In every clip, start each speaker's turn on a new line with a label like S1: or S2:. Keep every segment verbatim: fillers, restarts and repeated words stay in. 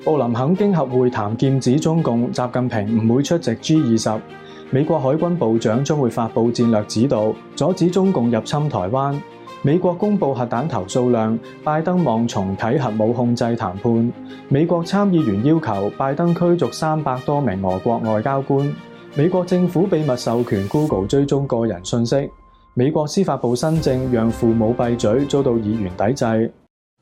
S1: 布林肯經合會談劍指中共習近平唔會出席 G 二十。美國海軍部長將會發布戰略指導，阻止中共入侵台灣。美國公布核彈頭數量，拜登望重啟核武控制談判。美國參議員要求拜登驅逐三百多名俄國外交官。美國政府秘密授權 Google 追蹤個人信息。美國司法部新政讓父母閉嘴，遭到議員抵制。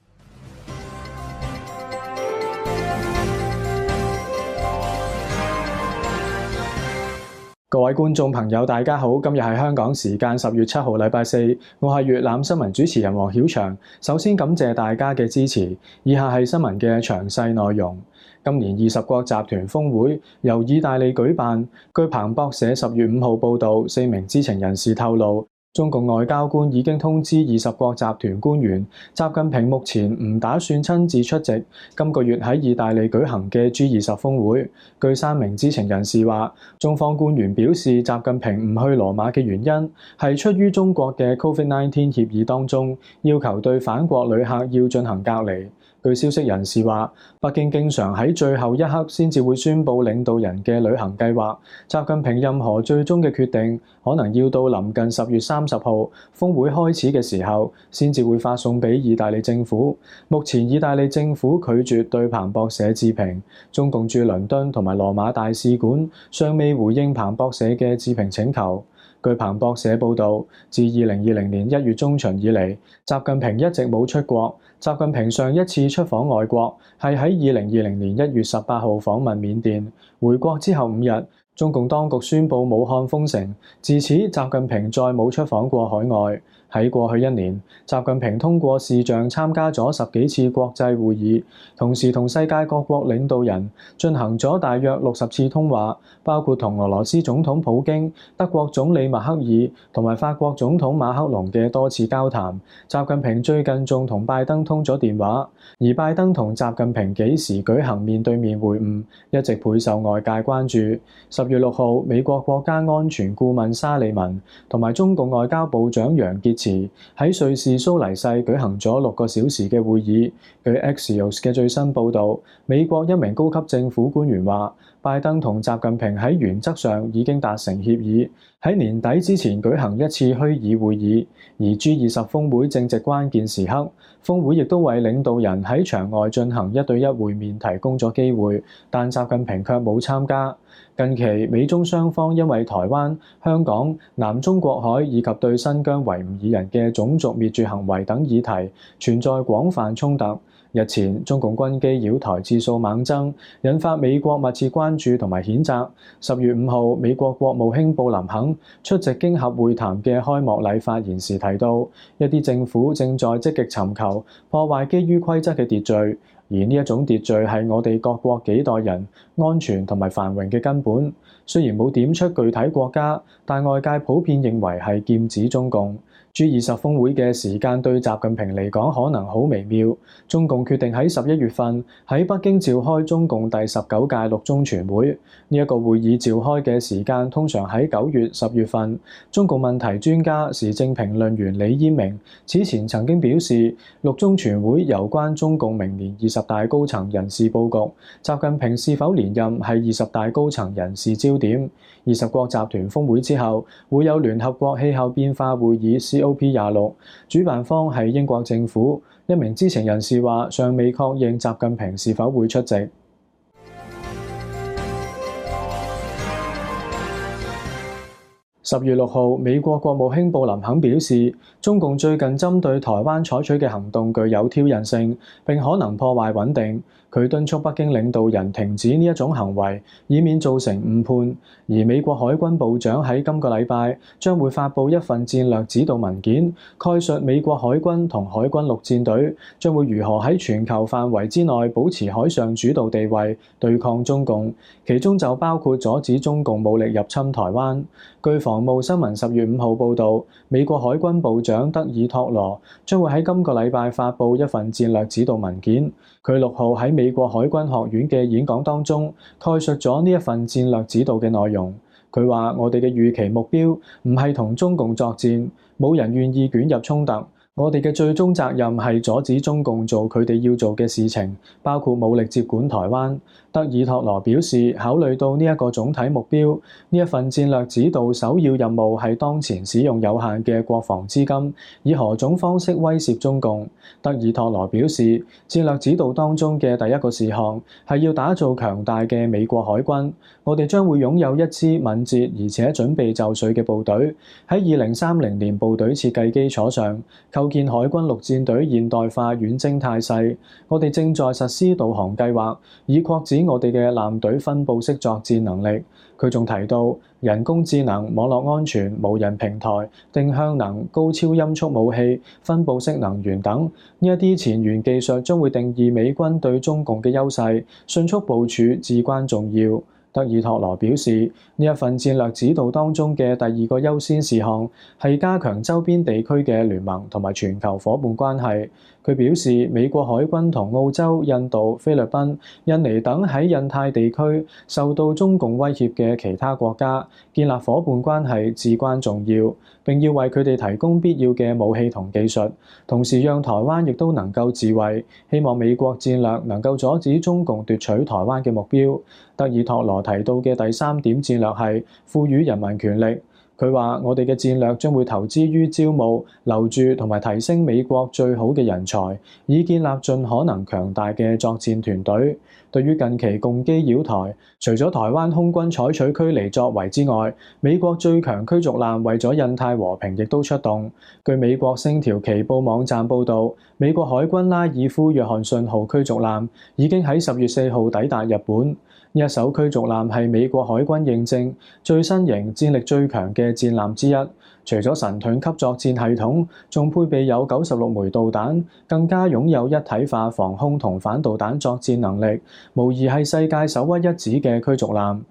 S1: 各位觀眾朋友，大家好，今日係香港時間十月七號，禮拜四，我係粵覽新聞主持人黃曉翔。首先感謝大家嘅支持，以下係新聞嘅詳細內容。今年二十國集團峰會由意大利舉辦，據彭博社十月五號報導，四名知情人士透露，中共外交官已經通知二十國集團官員，習近平目前唔打算親自出席今個月喺意大利舉行嘅 G 二十峰會。據三名知情人士話，中方官員表示，習近平唔去羅馬嘅原因係出於中國嘅 Covid 十九 協議當中要求對返國旅客要進行隔離。據消息人士話，北京經常喺最後一刻先至會宣布領導人嘅旅行計劃，習近平任何最終嘅決定可能要到臨近十月三十號峰會開始嘅時候先至會發送俾意大利政府。目前意大利政府拒絕對彭博社置評，中共駐倫敦同埋羅馬大使館尚未回應彭博社嘅置評請求。據彭博社報導，自二零二零年一月中旬以嚟，習近平一直冇出國。習近平上一次出訪外國係喺二零二零年一月十八號訪問緬甸，回國之後五日，中共當局宣布武漢封城，自此習近平再冇出訪過海外。喺過去一年，習近平通過視像參加咗十幾次國際會議，同時同世界各國領導人進行咗大約六十次通話，包括同俄羅斯總統普京、德國總理默克爾同埋法國總統馬克龍嘅多次交談。習近平最近仲同拜登通咗電話，而拜登同習近平幾時舉行面對面會晤，一直備受外界關注。十月六號，美國國家安全顧問沙利文同埋中共外交部長楊潔篪喺瑞士蘇黎世舉行咗六個小時嘅會議。據 Axios 嘅最新報導，美國一名高級政府官員話，拜登同習近平喺原則上已經達成協議，喺年底之前舉行一次虛擬會議。而 G 二十峰會正值關鍵時刻，峰會亦都為領導人喺場外進行一對一會面提供咗機會，但習近平卻冇參加。近期美中雙方因為台灣、香港、南中國海以及對新疆維吾爾人嘅種族滅絕行為等議題存在廣泛衝突。日前，中共軍機擾台次數猛增，引發美國密切關注同埋譴責。十月五號，美國國務卿布林肯出席經合會談嘅開幕禮發言時提到，一啲政府正在積極尋求破壞基於規則嘅秩序，而呢一種秩序係我哋各國幾代人安全同埋繁榮嘅根本。雖然冇點出具體國家，但外界普遍認為係劍指中共。G 二十峰會嘅時間對習近平嚟講可能好微妙。中共決定喺十一月份喺北京召開中共第十九屆六中全會。呢一個會議召開嘅時間通常喺九月、十月份。中共問題專家、時政評論員李嫣明此前曾經表示，六中全會有關中共明年二十大高層人事佈局，習近平是否連任係二十大高層人事焦點。二十國集團峰會之後，會有聯合國氣候變化會議 C O P 廿六，主辦方係英國政府。一名知情人士話，尚未確認習近平是否會出席。十月六號，美國國務卿布林肯表示，中共最近針對台灣採取嘅行動具有挑釁性，並可能破壞穩定。佢敦促北京領導人停止呢一種行為，以免造成誤判。而美國海軍部長喺今個禮拜將會發布一份戰略指導文件，概述美國海軍同海軍陸戰隊將會如何喺全球範圍之內保持海上主導地位，對抗中共。其中就包括阻止中共武力入侵台灣。據防務新聞十月五號報導，美國海軍部長德爾托羅將會喺今個禮拜發布一份戰略指導文件。佢六號喺美國海軍學院嘅演講當中，概述咗呢一份戰略指導嘅內容。佢話：我哋嘅預期目標唔係同中共作戰，冇人願意捲入衝突。 我哋嘅最終責任係阻止中共做佢哋要做嘅事情，包括武力接管台灣。德爾托羅表示，考慮到呢一個總體目標，呢一份戰略指導首要任務係當前使用有限嘅國防資金，以何種方式威懾中共。德爾托羅表示，戰略指導當中嘅第一個事項係要打造強大嘅美國海軍。我哋將會擁有一支敏捷而且準備就緒嘅部隊，喺二零三零年部隊設計基礎上，構建海軍陸戰隊現代化遠征態勢。我哋正在實施導航計劃，以擴展我哋嘅艦隊分佈式作戰能力。佢仲提到人工智能、網絡安全、無人平台、定向能、高超音速武器、分佈式能源等呢一啲前沿技術將會定義美軍對中共嘅優勢，迅速部署至關重要。德爾托羅表示，呢一份戰略指導當中嘅第二個優先事項係加強周邊地區嘅聯盟同埋全球伙伴關係。佢表示，美國海軍同澳洲、印度、菲律賓、印尼等喺印太地區受到中共威脅嘅其他國家建立伙伴關係至關重要，並要為佢哋提供必要嘅武器同技術，同時讓台灣亦都能夠自衛。希望美國戰略能夠阻止中共奪取台灣嘅目標。德爾托羅提到嘅第三點戰略係賦予人民權力。佢話：我哋嘅戰略將會投資於招募、留住同埋提升美國最好嘅人才，以建立盡可能強大嘅作戰團隊。對於近期共機擾台，除咗台灣空軍採取驅離作為之外，美國最強驅逐艦為咗印太和平亦都出動。據美國星條旗報網站報導，美國海軍拉爾夫約翰遜號驅逐艦已經喺十月四號抵達日本。呢一艘驅逐艦係美國海軍認證最新型、戰力最強嘅戰艦之一。除咗神盾級作戰系統，仲配備有九十六枚導彈，更加擁有一體化防空同反導彈作戰能力，無疑係世界首屈一指嘅驅逐艦。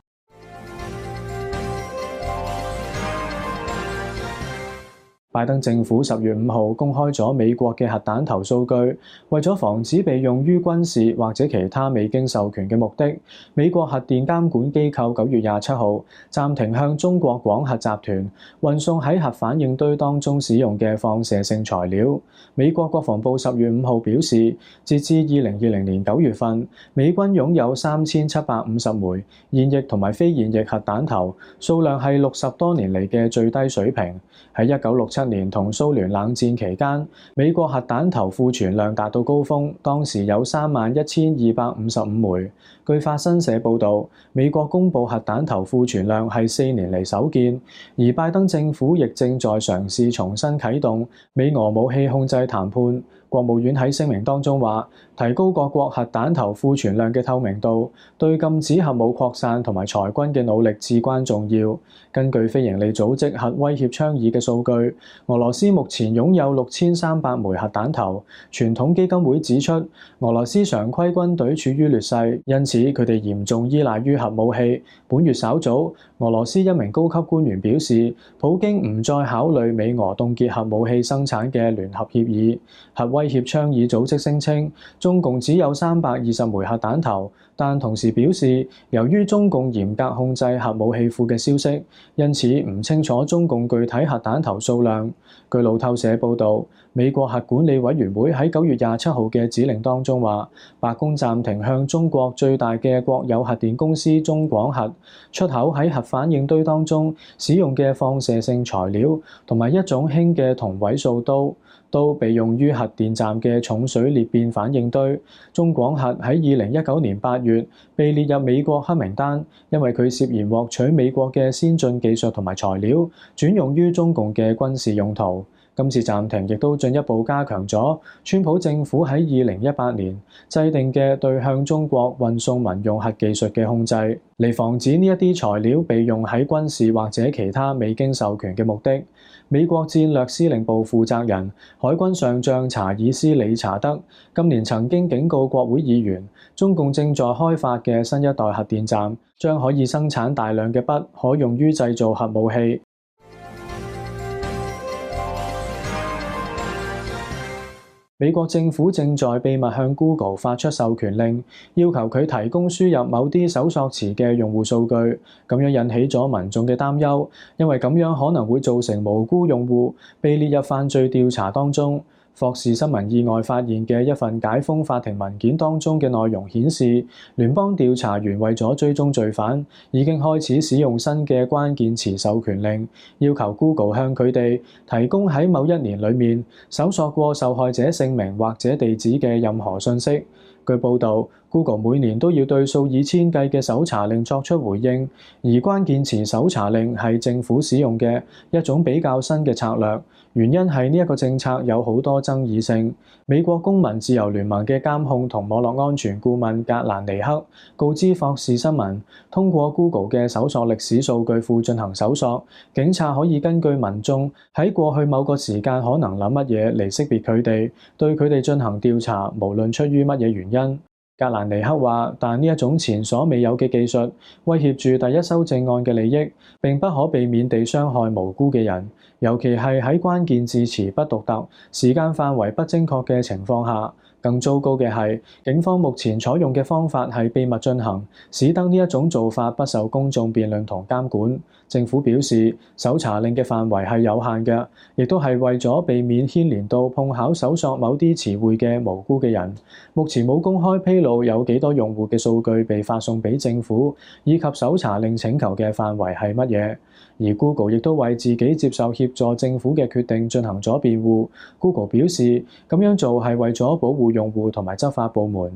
S1: 拜登政府十月五號公開咗美國嘅核彈頭數據，為咗防止被用於軍事或者其他未經授權嘅目的，美國核電監管機構九月廿七號暫停向中國廣核集團運送喺核反應堆當中使用嘅放射性材料。美國國防部十月五號表示，截至二零二零年九月份，美軍擁有三千七百五十枚現役同埋非現役核彈頭，數量係六十多年嚟嘅最低水平。喺一九六七年同蘇聯冷戰期間，美國核彈頭庫存量達到高峰，當時有三萬一千二百五十五枚。據法新社報導，美國公布核彈頭庫存量係四年嚟首見，而拜登政府亦正在嘗試重新啟動美俄武器控制談判。國務院喺聲明當中話，提高各國核彈頭庫存量嘅透明度，對禁止核武擴散同埋裁軍嘅努力至關重要。根據非營利組織核威脅倡議嘅數據，俄羅斯目前擁有六千三百枚核彈頭。傳統基金會指出，俄羅斯常規軍隊處於劣勢，因此佢哋嚴重依賴於核武器。本月稍早，俄羅斯一名高級官員表示，普京唔再考慮美俄凍結核武器生產嘅聯合協議。核威脅倡議組織聲稱，中共只有三百二十枚核彈頭，但同時表示，由於中共嚴格控制核武器庫嘅消息，因此唔清楚中共具體核彈頭數量。據路透社報導，美國核管理委員會喺九月廿七號嘅指令當中話，白宮暫停向中國最大嘅國有核電公司中廣核出口喺核反應堆當中使用嘅放射性材料，同埋一種氫嘅同位素刀。都被用於核電站嘅重水裂變反應堆。中廣核喺二零一九年八月被列入美國黑名單，因為佢涉嫌獲取美國嘅先進技術同埋材料，轉用於中共嘅軍事用途。今次暫停亦都進一步加強咗川普政府喺二零一八年制定嘅對向中國運送民用核技術嘅控制，嚟防止呢一啲材料被用喺軍事或者其他未經授權嘅目的。美國戰略司令部負責人海軍上將查爾斯·理查德今年曾經警告國會議員，中共正在開發嘅新一代核電站將可以生產大量嘅鈈，可用於製造核武器。 美國政府正在秘密向 Google 發出授權令，要求佢提供輸入某啲搜索詞嘅用戶數據，咁樣引起咗民眾嘅擔憂，因為咁樣可能會造成無辜用戶被列入犯罪調查當中。霍士新聞意外發現嘅一份解封法庭文件當中嘅內容顯示，聯邦調查員為咗追蹤罪犯，已經開始使用新嘅關鍵詞授權令，要求 Google 向佢哋提供喺某一年裡面搜索過受害者姓名或者地址嘅任何信息。據報導， Google 每年都要對數以千計嘅搜查令作出回應，而關鍵詞搜查令係政府使用嘅一種比較新嘅策略。原因係呢一個政策有好多爭議性。美國公民自由聯盟嘅監控同網絡安全顧問格蘭尼克告知霍士新聞，通過 Google 嘅搜索歷史數據庫進行搜索，警察可以根據民眾喺過去某個時間可能諗乜嘢嚟識別佢哋，對佢哋進行調查，無論出於乜嘢原因。格蘭尼克話，但呢一種前所未有嘅技術威脅住第一修正案嘅利益，並不可避免地傷害無辜嘅人，尤其係喺關鍵字詞不獨特、時間範圍不精確嘅情況下。更糟糕嘅係，警方目前採用嘅方法係秘密進行，使得呢一種做法不受公眾辯論同監管。政府表示，搜查令嘅範圍係有限嘅，亦都係為咗避免牽連到碰巧搜索某啲詞彙嘅無辜嘅人。目前冇公開披露有幾多用戶嘅數據被發送俾政府，以及搜查令請求嘅範圍係乜嘢。而 Google 亦都為自己接受協助政府嘅決定進行咗辯護。Google 表示，咁樣做係為咗保護用戶同埋執法部門。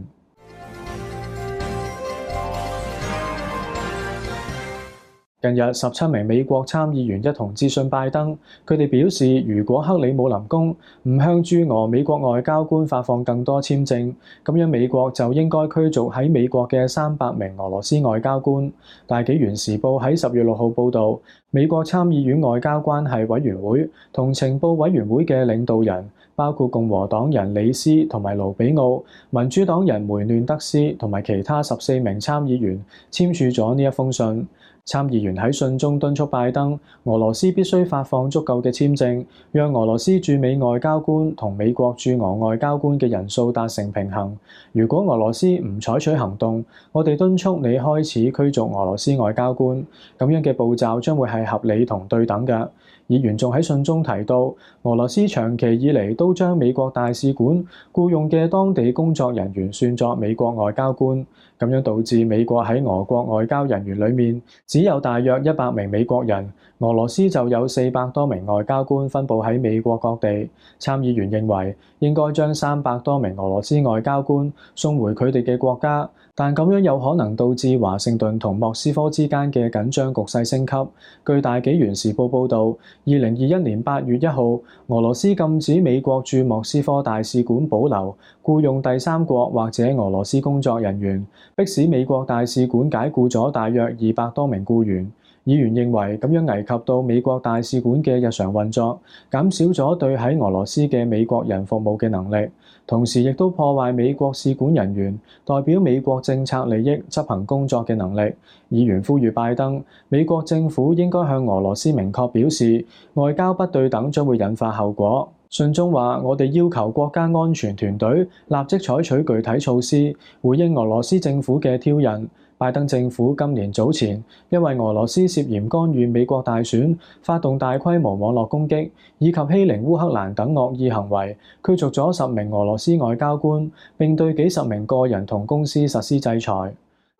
S1: 近日，十七名美國參議員一同致信拜登，佢哋表示，如果克里姆林宮唔向駐俄美國外交官發放更多簽證，咁樣美國就應該驅逐喺美國嘅三百名俄羅斯外交官。大紀元時報喺十月六號報導，美國參議院外交關係委員會同情報委員會嘅領導人，包括共和黨人李斯同埋盧比奧、民主黨人梅嫩德斯同埋其他十四名參議員簽署咗呢一封信。參議員喺信中敦促拜登，俄羅斯必須發放足夠嘅簽證，讓俄羅斯駐美外交官同美國駐俄外交官嘅人數達成平衡。如果俄羅斯唔採取行動，我哋敦促你開始驅逐俄羅斯外交官。咁樣嘅步驟將會係合理同對等嘅。議員仲喺信中提到，俄羅斯長期以嚟都將美國大使館僱用嘅當地工作人員算作美國外交官，咁樣導致美國喺俄國外交人員裡面只有大約一百名美國人，俄羅斯就有四百多名外交官分佈喺美國各地。參議員認為應該將三百多名俄羅斯外交官送回佢哋嘅國家，但咁樣有可能導致華盛頓同莫斯科之間嘅緊張局勢升級。據大紀元時報報導，二零二一年八月一號，俄羅斯禁止美國駐莫斯科大使館保留僱用第三國或者俄羅斯工作人員，迫使美國大使館解僱咗大約二百多名僱員。議員認為咁樣危及到美國大使館嘅日常運作，減少咗對喺俄羅斯嘅美國人服務嘅能力，同時亦都破壞美國使館人員代表美國政策利益執行工作嘅能力。議員呼籲拜登，美國政府應該向俄羅斯明確表示，外交不對等將會引發後果。信中話，我哋要求國家安全團隊立即採取具體措施，回應俄羅斯政府嘅挑釁。拜登政府今年早前因為俄羅斯涉嫌干預美國大選、發動大規模網絡攻擊以及欺凌烏克蘭等惡意行為，驅逐咗十名俄羅斯外交官，並對幾十名個人同公司實施制裁。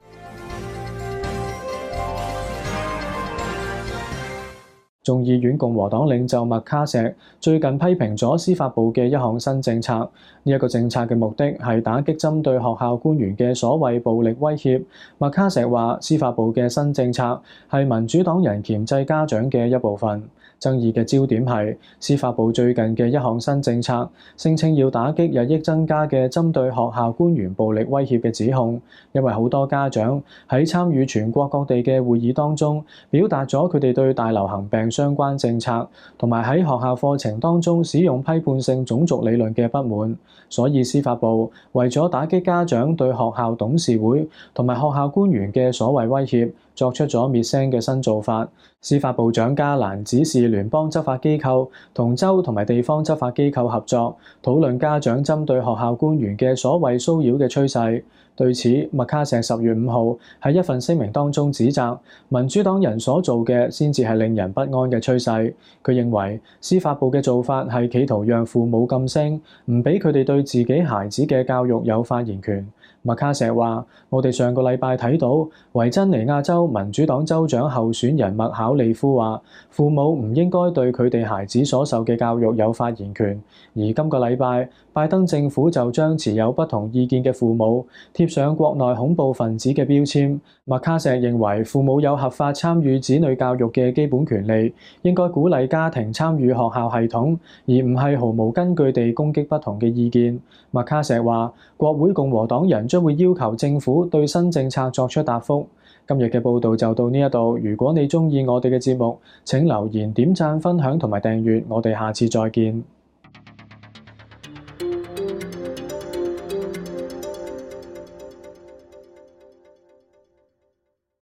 S1: 眾議院共和黨領袖麥卡錫最近批評咗司法部嘅一項新政策，呢、這、一個政策嘅目的係打擊針對學校官員嘅所謂暴力威脅。麥卡錫話，司法部嘅新政策係民主黨人鉗制家長嘅一部分。爭議嘅焦點係司法部最近嘅一項新政策，聲稱要打擊日益增加嘅針對學校官員暴力威脅嘅指控。因為好多家長喺參與全國各地嘅會議當中，表達咗佢哋對大流行病相關政策同埋喺學校課程當中使用批判性種族理論嘅不滿，所以司法部為咗打擊家長對學校董事會同埋學校官員嘅所謂威脅， 作出咗滅聲嘅新做法。司法部長加蘭指示聯邦執法機構同州同埋地方執法機構合作，討論家長針對學校官員嘅所謂騷擾嘅趨勢。對此，麥卡錫十月五號喺一份聲明當中指責民主黨人所做嘅先至係令人不安嘅趨勢。佢認為司法部嘅做法係企圖讓父母噤聲，唔俾佢哋對自己孩子嘅教育有發言權。麥卡錫話：我哋上個禮拜睇到維珍尼亞州民主黨州長候選人麥考利夫話，父母唔應該對佢哋孩子所受嘅教育有發言權。而今個禮拜，拜登政府就將持有不同意見嘅父母貼上國內恐怖分子嘅標籤。麥卡錫認為父母有合法參與子女教育嘅基本權利，應該鼓勵家庭參與學校系統，而唔係毫無根據地攻擊不同嘅意見。麥卡錫話：國會共和黨人將會要求政府對新政策作出答覆。今日嘅報導就到呢一度。如果你鍾意我哋嘅節目，請留言、點讚、分享同埋訂閱。我哋下次再見。